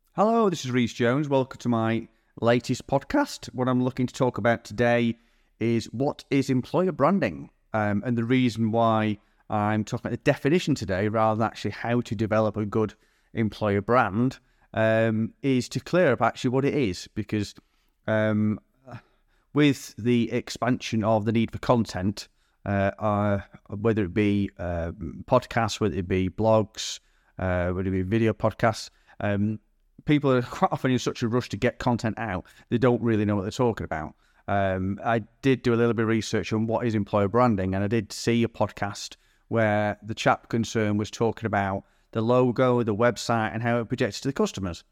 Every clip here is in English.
Hello, this is Rhys Jones. Welcome to my latest podcast. What I'm looking to talk about today is what is employer branding, and the reason why I'm talking about the definition today rather than actually how to develop a good employer brand is to clear up actually what it is, because with the expansion of the need for content, whether it be podcasts, whether it be blogs, whether it be video podcasts, people are quite often in such a rush to get content out, they don't really know what they're talking about. I did do a little bit of research on what is employer branding, and I did see a podcast where the chap concerned was talking about the logo, the website, and how it projects to the customers.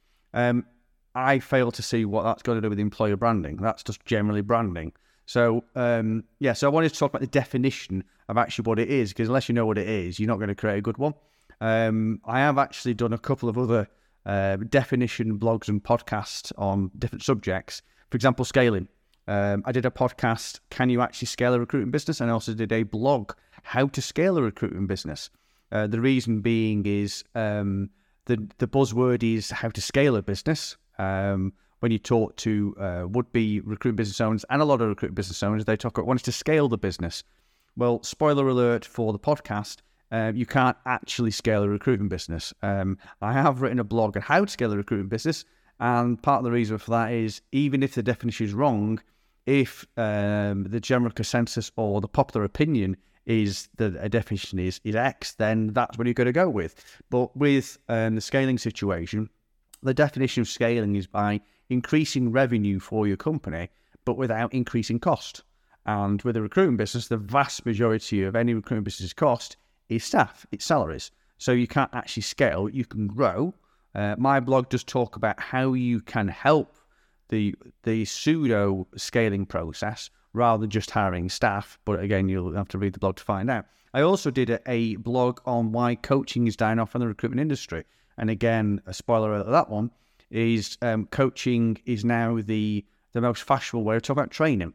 I fail to see what that's got to do with employer branding. That's just generally branding. So, so I wanted to talk about the definition of actually what it is, because unless you know what it is, you're not going to create a good one. I have actually done a couple of other definition blogs and podcasts on different subjects. For example, scaling. I did a podcast, Can You Actually Scale a Recruiting Business? And I also did a blog, How to Scale a Recruiting Business. The reason being is the buzzword is how to scale a business. When you talk to would-be recruitment business owners and a lot of recruitment business owners, they talk about wanting to scale the business. Well, spoiler alert for the podcast, you can't actually scale a recruitment business. I have written a blog on how to scale a recruitment business, and part of the reason for that is even if the definition is wrong, if the general consensus or the popular opinion is that a definition is X, then that's what you're going to go with. But with the scaling situation, the definition of scaling is by increasing revenue for your company, but without increasing cost. And with a recruitment business, the vast majority of any recruitment business's cost is staff, it's salaries. So you can't actually scale, you can grow. My blog does talk about how you can help the pseudo scaling process rather than just hiring staff. But again, you'll have to read the blog to find out. I also did a blog on why coaching is dying off in the recruitment industry. And again, a spoiler alert of that one is coaching is now the most fashionable way of talking about training.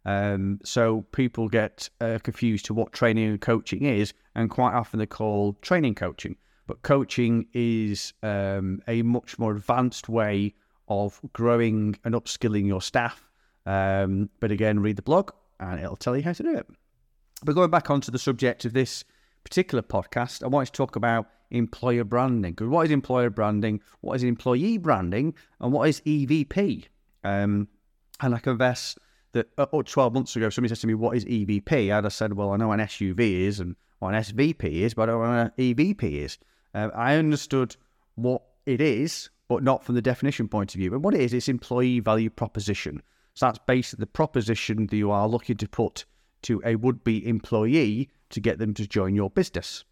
So people get confused to what training and coaching is, and quite often they call training coaching. But coaching is a much more advanced way of growing and upskilling your staff. But again, read the blog and it'll tell you how to do it. But going back onto the subject of this particular podcast, I wanted to talk about employer branding. Because what is employer branding? What is employee branding? And what is EVP? And I confess that 12 months ago, somebody said to me, what is EVP? I'd have said, well, I know what an SUV is and what an SVP is, but I don't know what an EVP is. I understood what it is, but not from the definition point of view. And what it is, it's employee value proposition. So that's basically the proposition that you are looking to put to a would-be employee to get them to join your business.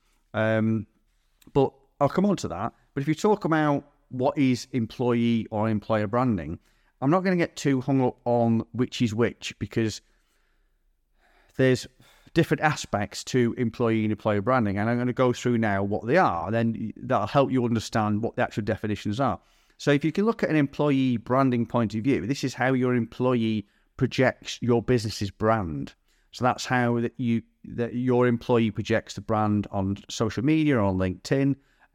But I'll come on to that. But if you talk about what is employee or employer branding, I'm not going to get too hung up on which is which, because there's different aspects to employee and employer branding, and I'm going to go through now what they are, and then that'll help you understand what the actual definitions are. So if you can look at an employee branding point of view, this is how your employee projects your business's brand. So that's how that your employee projects the brand on social media or on LinkedIn,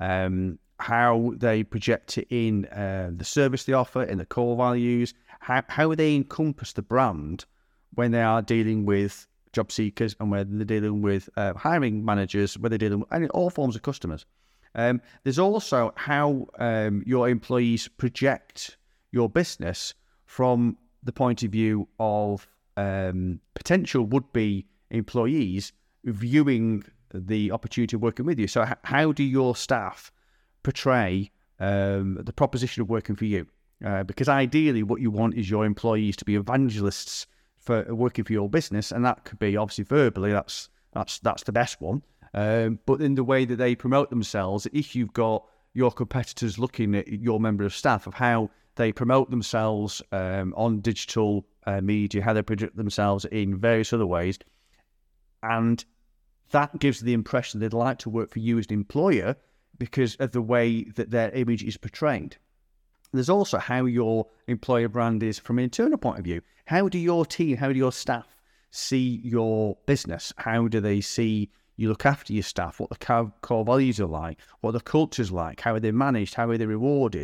how they project it in the service they offer, in the core values, how they encompass the brand when they are dealing with job seekers and when they're dealing with hiring managers, when they're dealing with all forms of customers. There's also how your employees project your business from the point of view of potential would-be employees viewing the opportunity of working with you. So how do your staff portray the proposition of working for you? Because ideally what you want is your employees to be evangelists for working for your business, and that could be obviously verbally, that's the best one. But in the way that they promote themselves, if you've got your competitors looking at your member of staff of how they promote themselves on digital media, how they project themselves in various other ways, and that gives the impression they'd like to work for you as an employer because of the way that their image is portrayed. There's also how your employer brand is from an internal point of view. How do your team, how do your staff see your business? How do they see you look after your staff? What the core values are like? What the culture's like? How are they managed? How are they rewarded?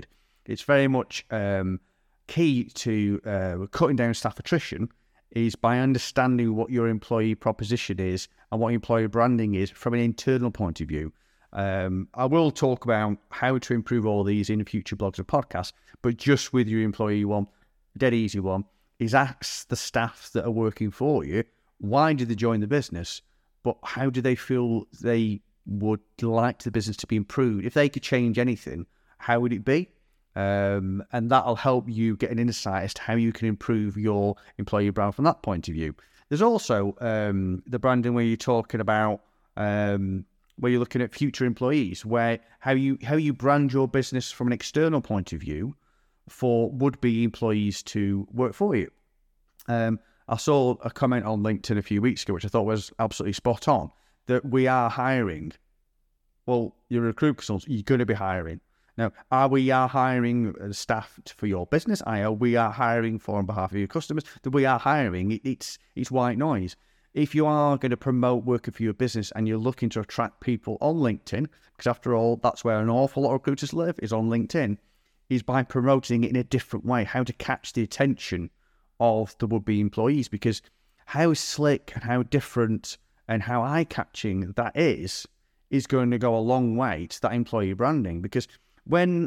It's very much key to cutting down staff attrition is by understanding what your employee proposition is and what employer branding is from an internal point of view. I will talk about how to improve all these in future blogs and podcasts, but just with your employee one, dead easy one, is ask the staff that are working for you, why did they join the business? But how do they feel they would like the business to be improved? If they could change anything, how would it be? And that'll help you get an insight as to how you can improve your employee brand from that point of view. There's also the branding where you're talking about where you're looking at future employees, where how you brand your business from an external point of view for would-be employees to work for you. I saw a comment on LinkedIn a few weeks ago, which I thought was absolutely spot on, that we are hiring. Well, you're a recruit consultant, you're going to be hiring. Now, we are hiring staff for your business? We are hiring on behalf of your customers? That we are hiring, it's white noise. If you are going to promote working for your business and you're looking to attract people on LinkedIn, because after all, that's where an awful lot of recruiters live, is on LinkedIn, is by promoting it in a different way, how to catch the attention of the would-be employees, because how slick and how different and how eye-catching that is going to go a long way to that employee branding. Because when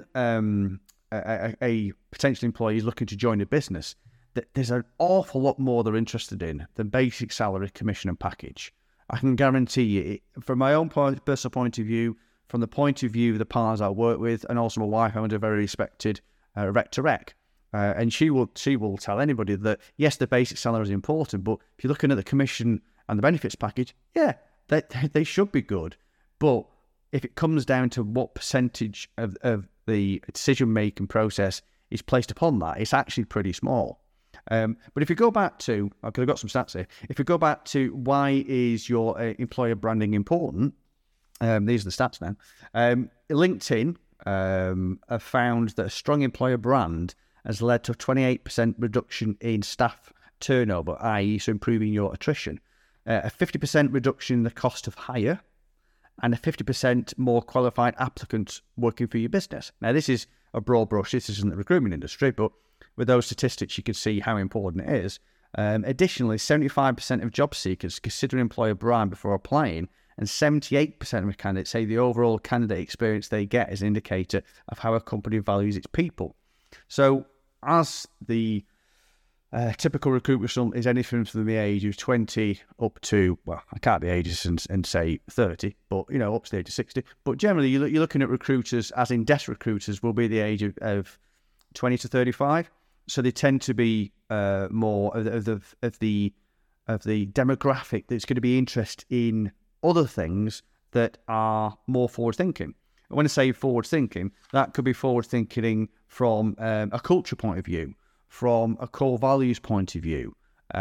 a potential employee is looking to join a business, there's an awful lot more they're interested in than basic salary, commission and package. I can guarantee you, from my own personal point of view, from the point of view of the partners I work with, and also my wife, I'm a very respected rec to rec. And she will tell anybody that, yes, the basic salary is important, but if you're looking at the commission and the benefits package, yeah, they should be good. But if it comes down to what percentage of the decision-making process is placed upon that, it's actually pretty small. But if you go back to, because I've got some stats here, if you go back to why is your employer branding important, these are the stats now. LinkedIn have found that a strong employer brand has led to a 28% reduction in staff turnover, i.e. so improving your attrition, a 50% reduction in the cost of hire, and a 50% more qualified applicants working for your business. Now, this is a broad brush. This isn't the recruitment industry, but with those statistics, you can see how important it is. Additionally, 75% of job seekers consider employer brand before applying, and 78% of candidates say the overall candidate experience they get is an indicator of how a company values its people. So, as the typical recruitment consultant is anything from the age of 20 up to, well, I can't be ages and say 30, but, up to the age of 60. But generally, you're looking at recruiters, as in desk recruiters, will be the age of 20 to 35. So they tend to be more of the demographic that's going to be interested in other things that are more forward-thinking. And when I say forward-thinking, that could be forward-thinking from a culture point of view, from a core values point of view,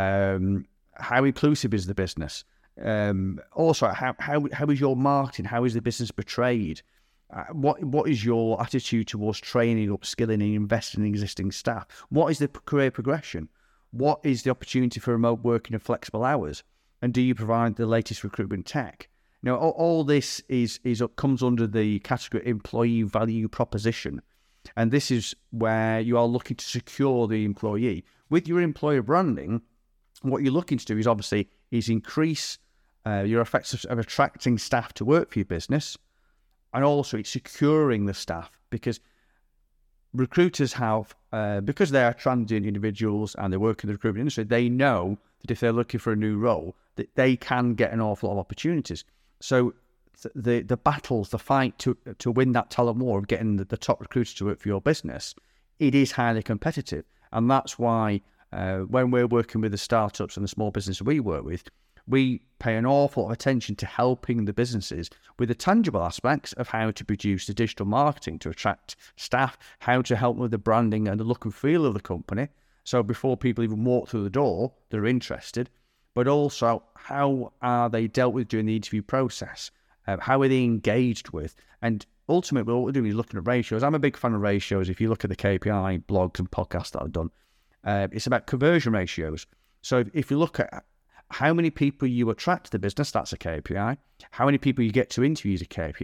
how inclusive is the business, also how is your marketing, how is the business portrayed, what is your attitude towards training, upskilling and investing in existing staff, what is the career progression, what is the opportunity for remote working and flexible hours, and do you provide the latest recruitment tech? Now, all this comes under the category employee value proposition. And this is where you are looking to secure the employee. With your employer branding, what you're looking to do is obviously increase your effects of attracting staff to work for your business, and also it's securing the staff, because recruiters have, because they are transient individuals and they work in the recruitment industry, they know that if they're looking for a new role, that they can get an awful lot of opportunities. So the battles, the fight to win that talent war of getting the top recruiters to work for your business, it is highly competitive. And that's why when we're working with the startups and the small businesses we work with, we pay an awful lot of attention to helping the businesses with the tangible aspects of how to produce the digital marketing to attract staff, how to help with the branding and the look and feel of the company. So before people even walk through the door, they're interested. But also, how are they dealt with during the interview process? How are they engaged with? And ultimately, what we're doing is looking at ratios. I'm a big fan of ratios. If you look at the KPI blogs and podcasts that I've done, it's about conversion ratios. So if you look at how many people you attract to the business, that's a KPI. How many people you get to interview is a KPI.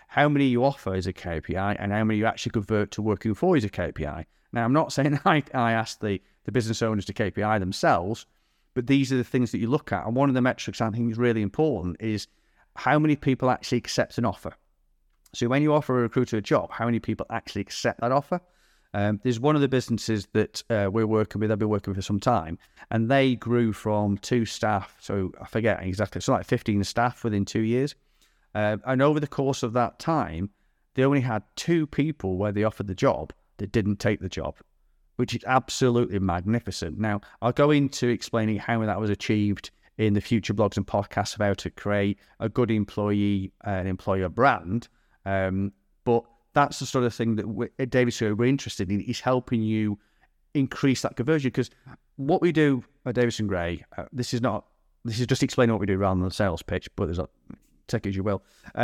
how many you offer is a KPI and how many you actually convert to working for is a KPI. Now, I'm not saying I ask the business owners to KPI themselves, but these are the things that you look at. And one of the metrics I think is really important is how many people actually accept an offer. So when you offer a recruiter a job, how many people actually accept that offer? There's one of the businesses that we're working with, I've been working with for some time, and they grew from 2 staff, so I forget exactly, so like 15 staff within 2 years. And over the course of that time, they only had 2 people where they offered the job that didn't take the job, which is absolutely magnificent. Now, I'll go into explaining how that was achieved in the future blogs and podcasts of how to create a good employee and employer brand. But that's the sort of thing that at Davidson we're interested in, is helping you increase that conversion. Because what we do at Davidson Gray, this is just explaining what we do rather than the sales pitch, but take it as you will.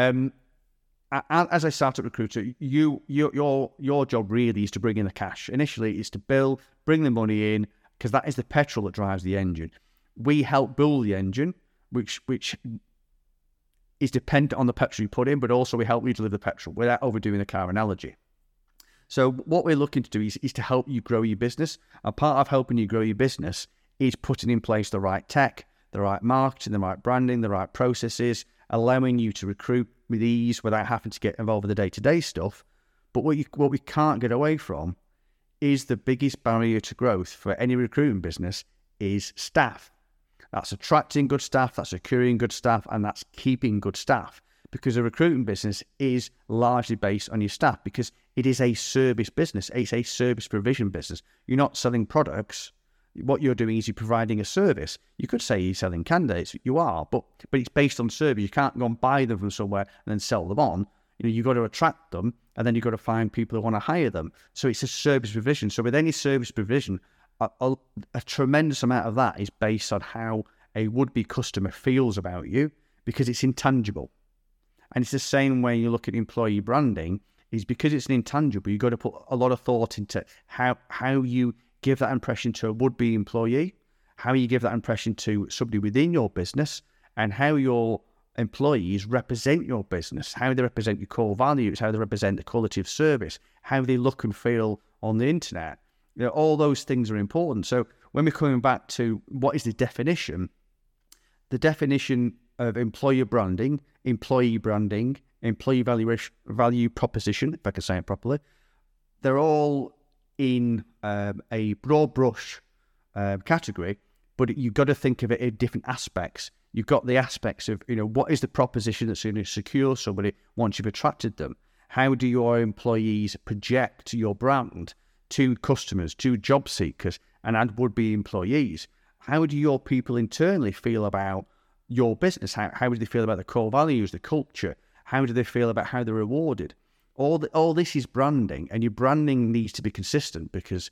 As a startup recruiter, your job really is to bring in the cash. Initially, it's to bring the money in, because that is the petrol that drives the engine. We help build the engine, which is dependent on the petrol you put in, but also we help you deliver the petrol without overdoing the car analogy. So what we're looking to do is to help you grow your business. And part of helping you grow your business is putting in place the right tech, the right marketing, the right branding, the right processes, allowing you to recruit with ease without having to get involved with the day-to-day stuff. But what we can't get away from is the biggest barrier to growth for any recruiting business is staff. That's attracting good staff, that's securing good staff, and that's keeping good staff. Because a recruiting business is largely based on your staff, because it is a service business. It's a service provision business. You're not selling products. What you're doing is you're providing a service. You could say you're selling candidates. You are, but it's based on service. You can't go and buy them from somewhere and then sell them on. You've got to attract them, and then you've got to find people who want to hire them. So it's a service provision. So with any service provision, a tremendous amount of that is based on how a would-be customer feels about you, because it's intangible. And it's the same way you look at employee branding, is because it's an intangible, you've got to put a lot of thought into how you give that impression to a would-be employee, how you give that impression to somebody within your business, and how your employees represent your business, how they represent your core values, how they represent the quality of service, how they look and feel on the internet. All those things are important. So when we're coming back to what is the definition of employer branding, employee value proposition, if I can say it properly, they're all in a broad brush category, but you've got to think of it in different aspects. You've got the aspects of, what is the proposition that's going to secure somebody once you've attracted them? How do your employees project your brand to customers, to job seekers, and would-be employees? How do your people internally feel about your business? How do they feel about the core values, the culture? How do they feel about how they're rewarded? All this is branding, and your branding needs to be consistent, because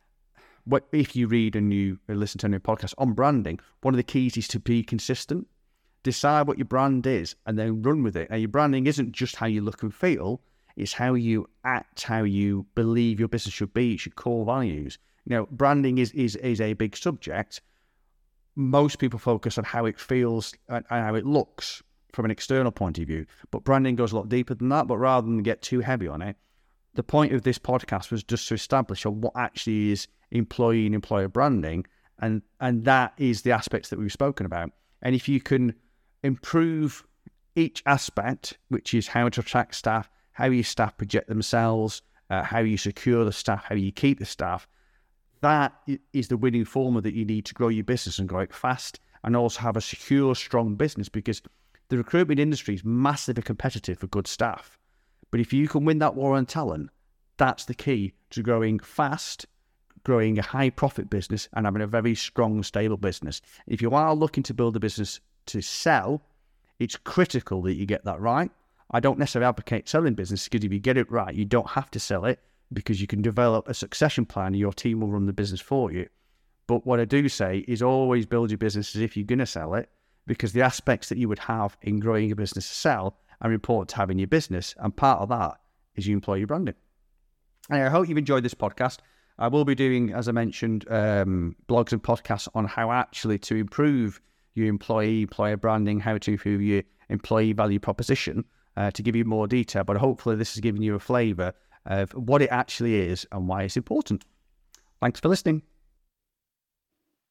if you read and you listen to a new podcast on branding, one of the keys is to be consistent. Decide what your brand is and then run with it. Now, your branding isn't just how you look and feel, it's how you act, how you believe your business should be, it's your core values. Branding is a big subject. Most people focus on how it feels and how it looks from an external point of view, but branding goes a lot deeper than that. But rather than get too heavy on it, the point of this podcast was just to establish on what actually is employee and employer branding, and that is the aspects that we've spoken about. And if you can improve each aspect, which is how to attract staff, how your staff project themselves, how you secure the staff, how you keep the staff, that is the winning formula that you need to grow your business and grow it fast, and also have a secure, strong business, because the recruitment industry is massively competitive for good staff. But if you can win that war on talent, that's the key to growing fast, growing a high profit business, and having a very strong, stable business. If you are looking to build a business to sell, it's critical that you get that right. I don't necessarily advocate selling business, because if you get it right, you don't have to sell it, because you can develop a succession plan and your team will run the business for you. But what I do say is always build your business as if you're going to sell it, because the aspects that you would have in growing a business to sell are important to have in your business, and part of that is your employee branding. And I hope you've enjoyed this podcast. I will be doing, as I mentioned, blogs and podcasts on how actually to improve your employer branding, how to improve your employee value proposition. to give you more detail, but hopefully this has given you a flavour of what it actually is and why it's important. Thanks for listening.